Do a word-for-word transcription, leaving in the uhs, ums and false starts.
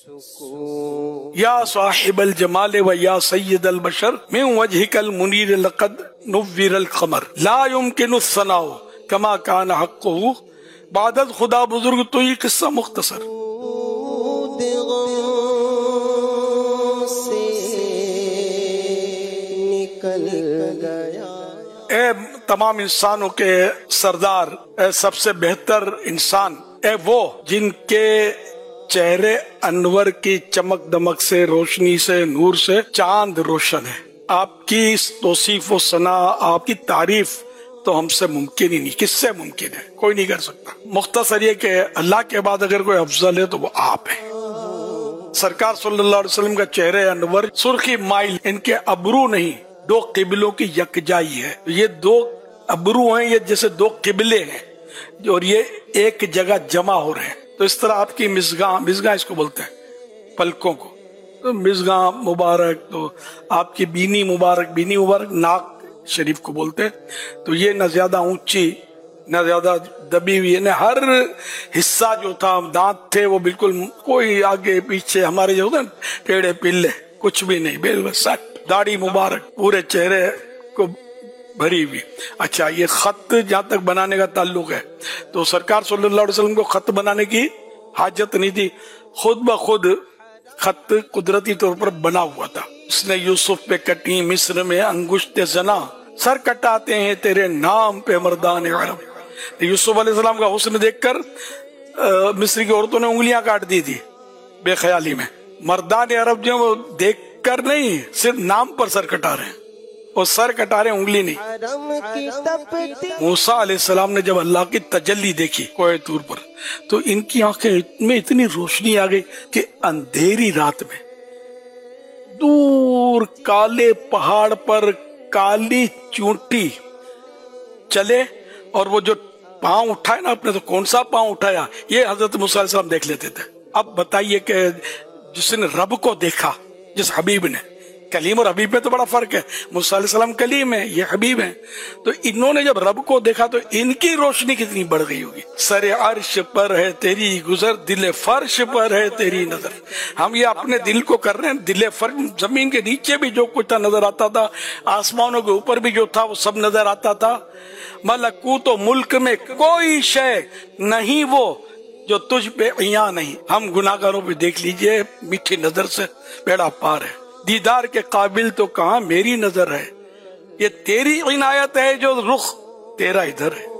یا صاحب الجمال و یا سید البشر من وجهک المنیر لقد نور القمر لا يمكن الثناء کما کان حقه بعد خدا بزرگ تو یہ قصہ مختصر. اے تمام انسانوں کے سردار، اے سب سے بہتر انسان، اے وہ جن کے چہرے انور کی چمک دمک سے، روشنی سے، نور سے چاند روشن ہے. آپ کی توصیف و ثنا، آپ کی تعریف تو ہم سے ممکن ہی نہیں. کس سے ممکن ہے؟ کوئی نہیں کر سکتا. مختصر یہ کہ اللہ کے بعد اگر کوئی افضل ہے تو وہ آپ ہیں. سرکار صلی اللہ علیہ وسلم کا چہرے انور سرخی مائل، ان کے ابرو نہیں، دو قبلوں کی یکجائی ہے. یہ دو ابرو ہیں، یہ جیسے دو قبلے ہیں اور یہ ایک جگہ جمع ہو رہے ہیں. تو اس طرح آپ کی مزگاں، مزگاں اس کو بولتے ہیں پلکوں کو، تو مزگاں مبارک، تو آپ کی بینی مبارک، بینی مبارک ناک شریف کو بولتے ہیں. تو یہ نہ زیادہ اونچی نہ زیادہ دبی ہوئی، یعنی ہر حصہ جو تھا، دانت تھے وہ بالکل کوئی آگے پیچھے ہمارے جو ہوتے ہیں ٹیڑے پلے کچھ بھی نہیں، بالکل سٹ. داڑھی مبارک پورے چہرے کو بھری ہوئی. اچھا، یہ خط جہاں تک بنانے کا تعلق ہے تو سرکار صلی اللہ علیہ وسلم کو خط بنانے کی حاجت نہیں تھی. خود بخود خط قدرتی طور پر بنا ہوا تھا. اس نے یوسف پہ کٹی مصر میں انگشت زنا، سر کٹاتے ہیں تیرے نام پہ مردان عرب. یوسف علیہ السلام کا حسن دیکھ کر مصر کی عورتوں نے انگلیاں کاٹ دی تھی بے خیالی میں. مردان عرب جو وہ دیکھ کر نہیں، صرف نام پر سر کٹا رہے ہیں، اور سر کٹا رہے ہیں، انگلی نہیں. موسیٰ علیہ السلام نے جب اللہ کی تجلی دیکھی کوہ طور پر تو ان کی آنکھیں میں اتنی روشنی آ گئی کہ اندھیری رات میں دور کالے پہاڑ پر کالی چونٹی چلے، اور وہ جو پاؤں اٹھائے نا اپنے، تو کون سا پاؤں اٹھایا یہ حضرت موسیٰ علیہ السلام دیکھ لیتے تھے. اب بتائیے کہ جس نے رب کو دیکھا، جس حبیب نے، کلیم اور حبیب میں تو بڑا فرق ہے. موسیٰ علیہ السلام کلیم ہے، یہ حبیب ہیں. تو انہوں نے جب رب کو دیکھا تو ان کی روشنی کتنی بڑھ گئی ہوگی. سر عرش پر ہے تیری گزر، دل فرش پر ہے تیری نظر. ہم یہ اپنے دل کو کر رہے ہیں. دل فرش، زمین کے نیچے بھی جو کچھ تھا نظر آتا تھا، آسمانوں کے اوپر بھی جو تھا وہ سب نظر آتا تھا. ملکوت و ملک میں کوئی شے نہیں وہ جو تجھ پہ عیاں نہیں. ہم گناہگاروں پہ دیکھ لیجئے میٹھی نظر سے بیڑا پار ہے. دیدار کے قابل تو کہاں میری نظر ہے، یہ تیری عنایت ہے جو رخ تیرا ادھر ہے.